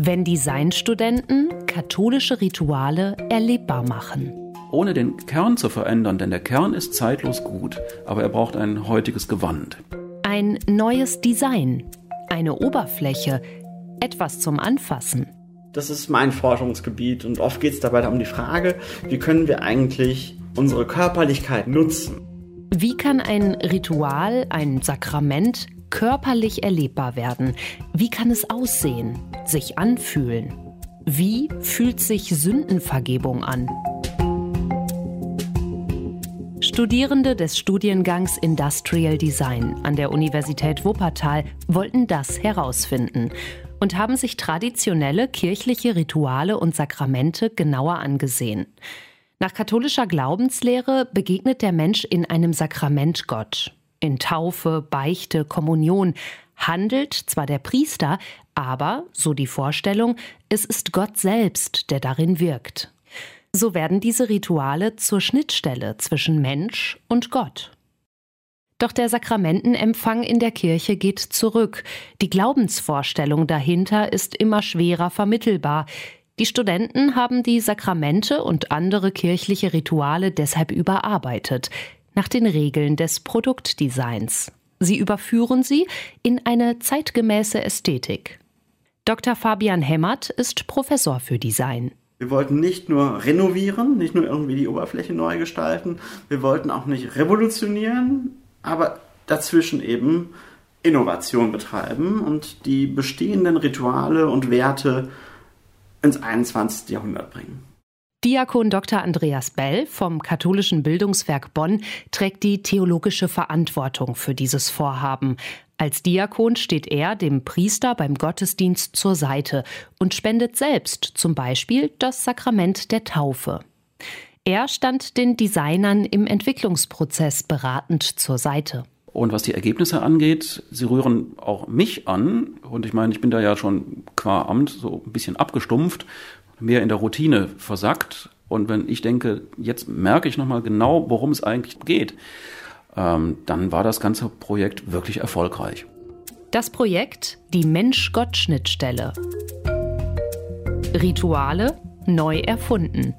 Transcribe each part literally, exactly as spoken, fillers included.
Wenn Designstudenten katholische Rituale erlebbar machen. Ohne den Kern zu verändern, denn der Kern ist zeitlos gut, aber er braucht ein heutiges Gewand. Ein neues Design, eine Oberfläche, etwas zum Anfassen. Das ist mein Forschungsgebiet und oft geht es dabei um die Frage, wie können wir eigentlich unsere Körperlichkeit nutzen? Wie kann ein Ritual, ein Sakrament körperlich erlebbar werden? Wie kann es aussehen, sich anfühlen? Wie fühlt sich Sündenvergebung an? Studierende des Studiengangs Industrial Design an der Universität Wuppertal wollten das herausfinden und haben sich traditionelle kirchliche Rituale und Sakramente genauer angesehen. Nach katholischer Glaubenslehre begegnet der Mensch in einem Sakrament Gott. In Taufe, Beichte, Kommunion handelt zwar der Priester, aber, so die Vorstellung, es ist Gott selbst, der darin wirkt. So werden diese Rituale zur Schnittstelle zwischen Mensch und Gott. Doch der Sakramentenempfang in der Kirche geht zurück. Die Glaubensvorstellung dahinter ist immer schwerer vermittelbar. Die Studenten haben die Sakramente und andere kirchliche Rituale deshalb überarbeitet, nach den Regeln des Produktdesigns. Sie überführen sie in eine zeitgemäße Ästhetik. Doktor Fabian Hemmert ist Professor für Design. Wir wollten nicht nur renovieren, nicht nur irgendwie die Oberfläche neu gestalten, wir wollten auch nicht revolutionieren, aber dazwischen eben Innovation betreiben und die bestehenden Rituale und Werte ins einundzwanzigste Jahrhundert bringen. Diakon Doktor Andreas Bell vom Katholischen Bildungswerk Bonn trägt die theologische Verantwortung für dieses Vorhaben. Als Diakon steht er dem Priester beim Gottesdienst zur Seite und spendet selbst zum Beispiel das Sakrament der Taufe. Er stand den Designern im Entwicklungsprozess beratend zur Seite. Und was die Ergebnisse angeht, sie rühren auch mich an. Und ich meine, ich bin da ja schon qua Amt so ein bisschen abgestumpft, mehr in der Routine versackt. Und wenn ich denke, jetzt merke ich nochmal genau, worum es eigentlich geht, ähm, dann war das ganze Projekt wirklich erfolgreich. Das Projekt, die Mensch-Gott-Schnittstelle. Rituale neu erfunden.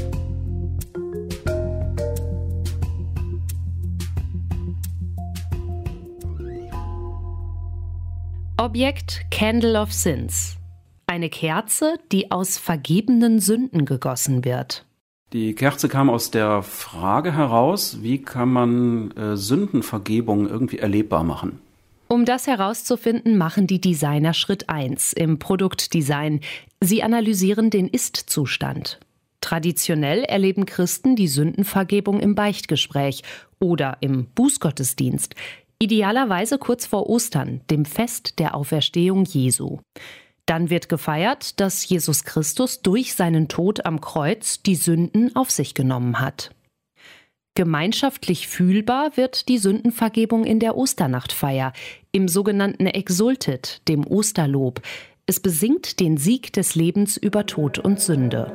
Objekt Candle of Sins. Eine Kerze, die aus vergebenen Sünden gegossen wird. Die Kerze kam aus der Frage heraus, wie kann man äh, Sündenvergebung irgendwie erlebbar machen? Um das herauszufinden, machen die Designer Schritt eins im Produktdesign. Sie analysieren den Ist-Zustand. Traditionell erleben Christen die Sündenvergebung im Beichtgespräch oder im Bußgottesdienst. Idealerweise kurz vor Ostern, dem Fest der Auferstehung Jesu. Dann wird gefeiert, dass Jesus Christus durch seinen Tod am Kreuz die Sünden auf sich genommen hat. Gemeinschaftlich fühlbar wird die Sündenvergebung in der Osternachtfeier, im sogenannten Exultet, dem Osterlob. Es besingt den Sieg des Lebens über Tod und Sünde.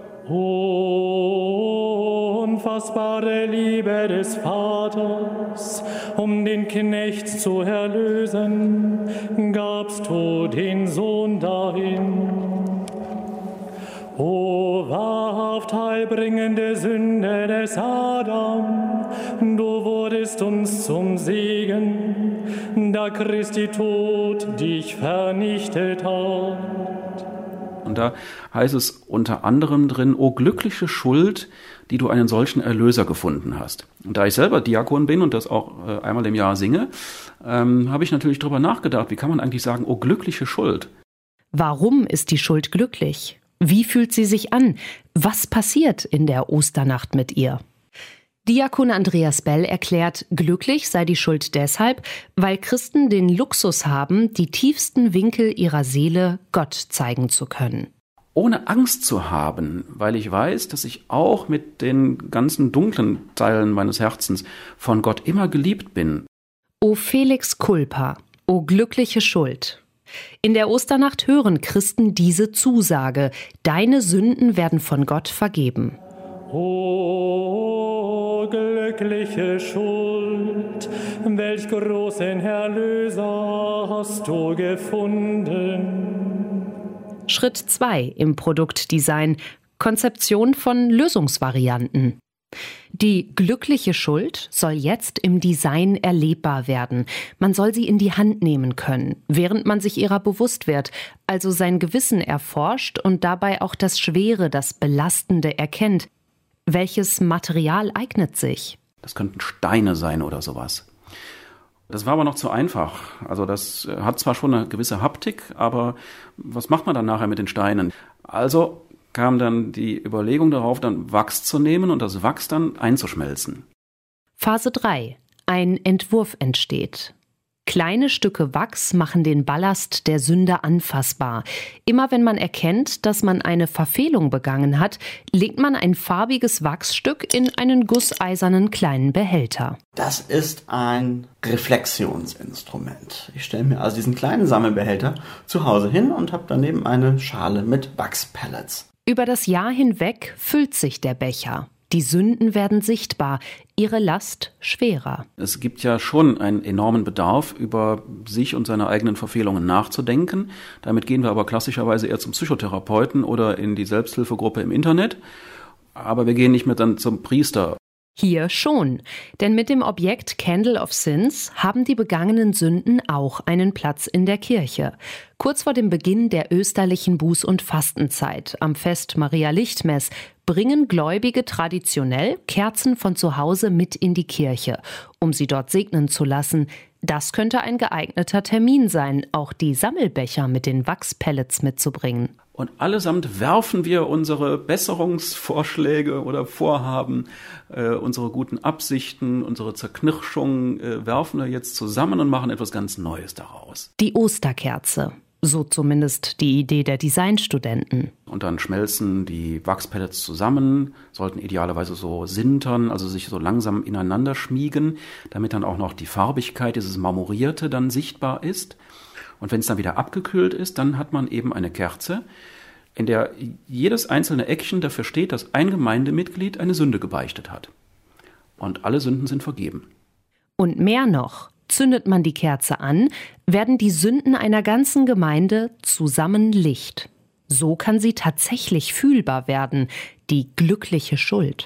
O unfassbare Liebe des Vaters, um den Knecht zu erlösen, gabst du den Sohn dahin. O wahrhaft heilbringende Sünde des Adam, du wurdest uns zum Segen, da Christi Tod dich vernichtet hat. Und da heißt es unter anderem drin, o glückliche Schuld, die du einen solchen Erlöser gefunden hast. Und da ich selber Diakon bin und das auch äh, einmal im Jahr singe, ähm, habe ich natürlich darüber nachgedacht, wie kann man eigentlich sagen, o glückliche Schuld? Warum ist die Schuld glücklich? Wie fühlt sie sich an? Was passiert in der Osternacht mit ihr? Diakon Andreas Bell erklärt, glücklich sei die Schuld deshalb, weil Christen den Luxus haben, die tiefsten Winkel ihrer Seele Gott zeigen zu können. Ohne Angst zu haben, weil ich weiß, dass ich auch mit den ganzen dunklen Teilen meines Herzens von Gott immer geliebt bin. O Felix culpa, o glückliche Schuld. In der Osternacht hören Christen diese Zusage, deine Sünden werden von Gott vergeben. O glückliche Schuld, welch großen Erlöser hast du gefunden. Schritt zwei im Produktdesign: Konzeption von Lösungsvarianten. Die glückliche Schuld soll jetzt im Design erlebbar werden. Man soll sie in die Hand nehmen können, während man sich ihrer bewusst wird, also sein Gewissen erforscht und dabei auch das Schwere, das Belastende erkennt. Welches Material eignet sich? Das könnten Steine sein oder sowas. Das war aber noch zu einfach. Also das hat zwar schon eine gewisse Haptik, aber was macht man dann nachher mit den Steinen? Also kam dann die Überlegung darauf, dann Wachs zu nehmen und das Wachs dann einzuschmelzen. Phase drei. Ein Entwurf entsteht. Kleine Stücke Wachs machen den Ballast der Sünde anfassbar. Immer wenn man erkennt, dass man eine Verfehlung begangen hat, legt man ein farbiges Wachsstück in einen gusseisernen kleinen Behälter. Das ist ein Reflexionsinstrument. Ich stelle mir also diesen kleinen Sammelbehälter zu Hause hin und habe daneben eine Schale mit Wachspellets. Über das Jahr hinweg füllt sich der Becher. Die Sünden werden sichtbar, ihre Last schwerer. Es gibt ja schon einen enormen Bedarf, über sich und seine eigenen Verfehlungen nachzudenken. Damit gehen wir aber klassischerweise eher zum Psychotherapeuten oder in die Selbsthilfegruppe im Internet. Aber wir gehen nicht mehr dann zum Priester. Hier schon, denn mit dem Objekt Candle of Sins haben die begangenen Sünden auch einen Platz in der Kirche. Kurz vor dem Beginn der österlichen Buß- und Fastenzeit, am Fest Maria Lichtmess, bringen Gläubige traditionell Kerzen von zu Hause mit in die Kirche, um sie dort segnen zu lassen. Das könnte ein geeigneter Termin sein, auch die Sammelbecher mit den Wachspellets mitzubringen. Und allesamt werfen wir unsere Besserungsvorschläge oder Vorhaben, äh, unsere guten Absichten, unsere Zerknirschungen, äh, werfen wir jetzt zusammen und machen etwas ganz Neues daraus. Die Osterkerze. So zumindest die Idee der Designstudenten. Und dann schmelzen die Wachspellets zusammen, sollten idealerweise so sintern, also sich so langsam ineinander schmiegen, damit dann auch noch die Farbigkeit, dieses Marmorierte dann sichtbar ist. Und wenn es dann wieder abgekühlt ist, dann hat man eben eine Kerze, in der jedes einzelne Eckchen dafür steht, dass ein Gemeindemitglied eine Sünde gebeichtet hat. Und alle Sünden sind vergeben. Und mehr noch, zündet man die Kerze an, werden die Sünden einer ganzen Gemeinde zusammen Licht. So kann sie tatsächlich fühlbar werden, die glückliche Schuld.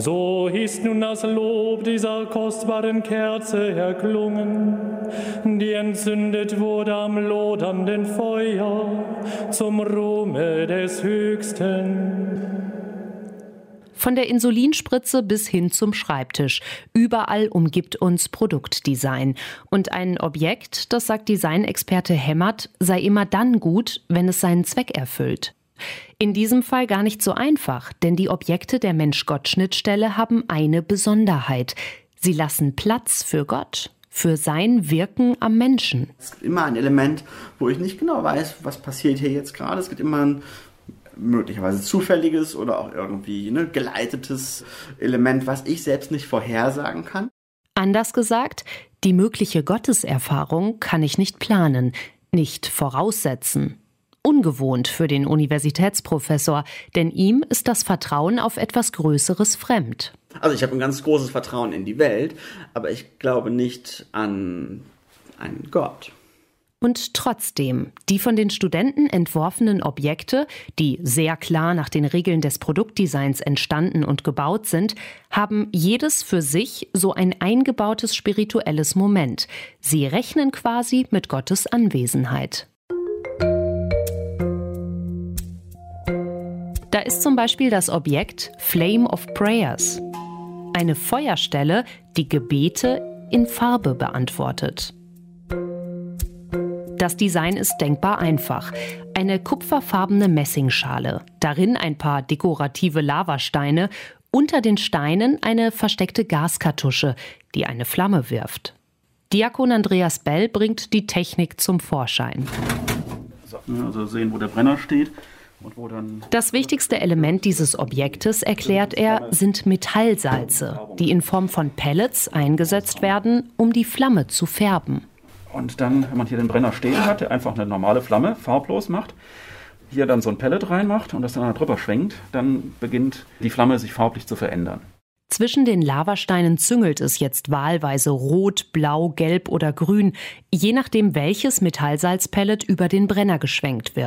So ist nun das Lob dieser kostbaren Kerze erklungen, die entzündet wurde am lodernden Feuer zum Ruhme des Höchsten. Von der Insulinspritze bis hin zum Schreibtisch. Überall umgibt uns Produktdesign. Und ein Objekt, das sagt Designexperte Hemmert, sei immer dann gut, wenn es seinen Zweck erfüllt. In diesem Fall gar nicht so einfach, denn die Objekte der Mensch-Gott-Schnittstelle haben eine Besonderheit. Sie lassen Platz für Gott, für sein Wirken am Menschen. Es gibt immer ein Element, wo ich nicht genau weiß, was passiert hier jetzt gerade. Es gibt immer ein möglicherweise zufälliges oder auch irgendwie ne, geleitetes Element, was ich selbst nicht vorhersagen kann. Anders gesagt, die mögliche Gotteserfahrung kann ich nicht planen, nicht voraussetzen. Ungewohnt für den Universitätsprofessor, denn ihm ist das Vertrauen auf etwas Größeres fremd. Also ich habe ein ganz großes Vertrauen in die Welt, aber ich glaube nicht an einen Gott. Und trotzdem, die von den Studenten entworfenen Objekte, die sehr klar nach den Regeln des Produktdesigns entstanden und gebaut sind, haben jedes für sich so ein eingebautes spirituelles Moment. Sie rechnen quasi mit Gottes Anwesenheit. Da ist zum Beispiel das Objekt Flame of Prayers, eine Feuerstelle, die Gebete in Farbe beantwortet. Das Design ist denkbar einfach. Eine kupferfarbene Messingschale, darin ein paar dekorative Lavasteine, unter den Steinen eine versteckte Gaskartusche, die eine Flamme wirft. Diakon Andreas Bell bringt die Technik zum Vorschein. Also sehen, wo der Brenner steht. Und wo dann das wichtigste Element dieses Objektes, erklärt er, sind Metallsalze, die in Form von Pellets eingesetzt werden, um die Flamme zu färben. Und dann, wenn man hier den Brenner stehen hat, der einfach eine normale Flamme farblos macht, hier dann so ein Pellet reinmacht und das dann drüber schwenkt, dann beginnt die Flamme sich farblich zu verändern. Zwischen den Lavasteinen züngelt es jetzt wahlweise rot, blau, gelb oder grün, je nachdem welches Metallsalzpellet über den Brenner geschwenkt wird.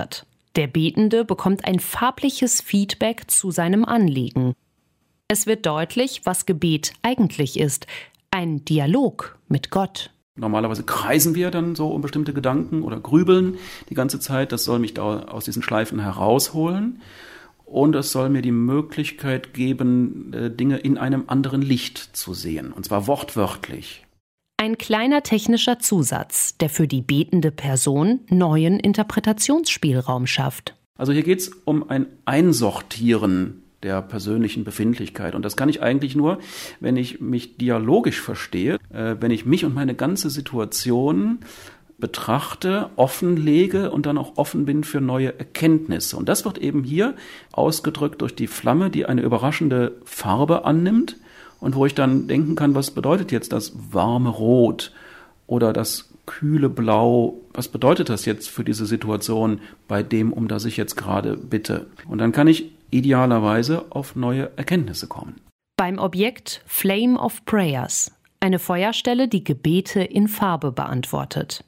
Der Betende bekommt ein farbliches Feedback zu seinem Anliegen. Es wird deutlich, was Gebet eigentlich ist. Ein Dialog mit Gott. Normalerweise kreisen wir dann so um bestimmte Gedanken oder grübeln die ganze Zeit. Das soll mich da aus diesen Schleifen herausholen. Und es soll mir die Möglichkeit geben, Dinge in einem anderen Licht zu sehen. Und zwar wortwörtlich. Ein kleiner technischer Zusatz, der für die betende Person neuen Interpretationsspielraum schafft. Also hier geht es um ein Einsortieren der persönlichen Befindlichkeit. Und das kann ich eigentlich nur, wenn ich mich dialogisch verstehe, äh, wenn ich mich und meine ganze Situation betrachte, offenlege und dann auch offen bin für neue Erkenntnisse. Und das wird eben hier ausgedrückt durch die Flamme, die eine überraschende Farbe annimmt und wo ich dann denken kann, was bedeutet jetzt das warme Rot oder das kühle Blau? Was bedeutet das jetzt für diese Situation bei dem, um das ich jetzt gerade bitte? Und dann kann ich idealerweise auf neue Erkenntnisse kommen. Beim Objekt Flame of Prayers, eine Feuerstelle, die Gebete in Farbe beantwortet.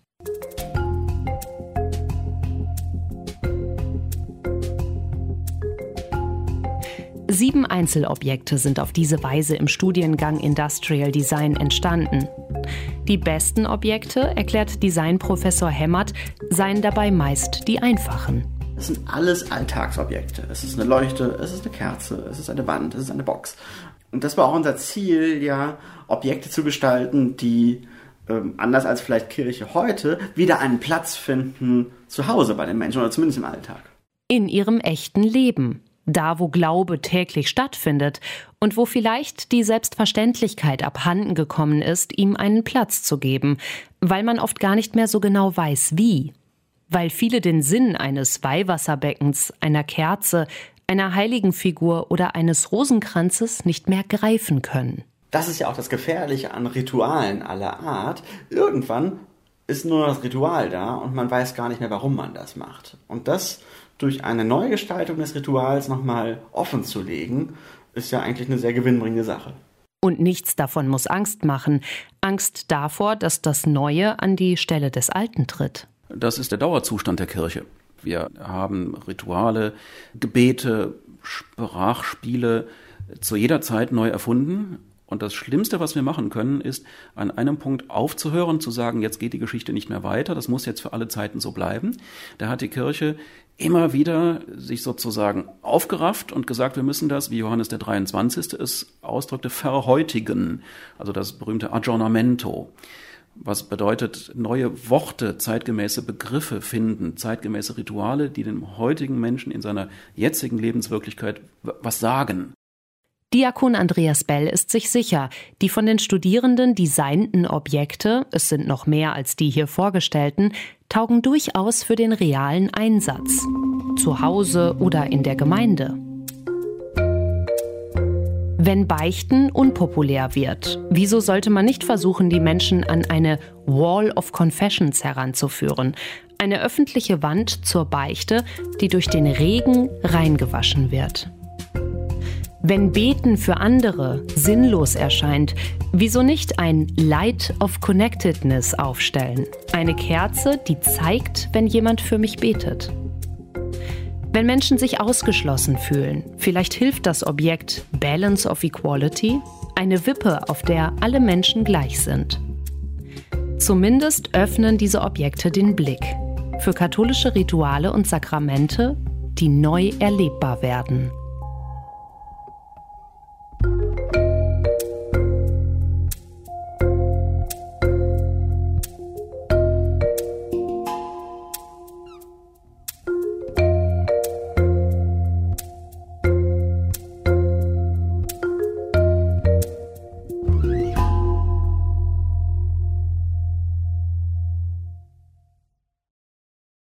Sieben Einzelobjekte sind auf diese Weise im Studiengang Industrial Design entstanden. Die besten Objekte, erklärt Designprofessor Hemmert, seien dabei meist die einfachen. Es sind alles Alltagsobjekte. Es ist eine Leuchte, es ist eine Kerze, es ist eine Wand, es ist eine Box. Und das war auch unser Ziel, ja, Objekte zu gestalten, die ähm, anders als vielleicht Kirche heute wieder einen Platz finden zu Hause bei den Menschen oder zumindest im Alltag. In ihrem echten Leben. Da, wo Glaube täglich stattfindet und wo vielleicht die Selbstverständlichkeit abhanden gekommen ist, ihm einen Platz zu geben, weil man oft gar nicht mehr so genau weiß, wie. Weil viele den Sinn eines Weihwasserbeckens, einer Kerze, einer Heiligenfigur oder eines Rosenkranzes nicht mehr greifen können. Das ist ja auch das Gefährliche an Ritualen aller Art. Irgendwann ist nur das Ritual da und man weiß gar nicht mehr, warum man das macht. Und das durch eine Neugestaltung des Rituals nochmal offen zu legen, ist ja eigentlich eine sehr gewinnbringende Sache. Und nichts davon muss Angst machen. Angst davor, dass das Neue an die Stelle des Alten tritt. Das ist der Dauerzustand der Kirche. Wir haben Rituale, Gebete, Sprachspiele zu jeder Zeit neu erfunden. Und das Schlimmste, was wir machen können, ist, an einem Punkt aufzuhören, zu sagen, jetzt geht die Geschichte nicht mehr weiter, das muss jetzt für alle Zeiten so bleiben. Da hat die Kirche immer wieder sich sozusagen aufgerafft und gesagt, wir müssen das, wie Johannes der dreiundzwanzigste es ausdrückte, verhäutigen, also das berühmte Aggiornamento. Was bedeutet, neue Worte, zeitgemäße Begriffe finden, zeitgemäße Rituale, die dem heutigen Menschen in seiner jetzigen Lebenswirklichkeit was sagen. Diakon Andreas Bell ist sich sicher, die von den Studierenden designten Objekte, es sind noch mehr als die hier vorgestellten, taugen durchaus für den realen Einsatz. Zu Hause oder in der Gemeinde. Wenn Beichten unpopulär wird, wieso sollte man nicht versuchen, die Menschen an eine Wall of Confessions heranzuführen? Eine öffentliche Wand zur Beichte, die durch den Regen reingewaschen wird. Wenn Beten für andere sinnlos erscheint, wieso nicht ein Light of Connectedness aufstellen? Eine Kerze, die zeigt, wenn jemand für mich betet. Wenn Menschen sich ausgeschlossen fühlen, vielleicht hilft das Objekt Balance of Equality, eine Wippe, auf der alle Menschen gleich sind. Zumindest öffnen diese Objekte den Blick für katholische Rituale und Sakramente, die neu erlebbar werden.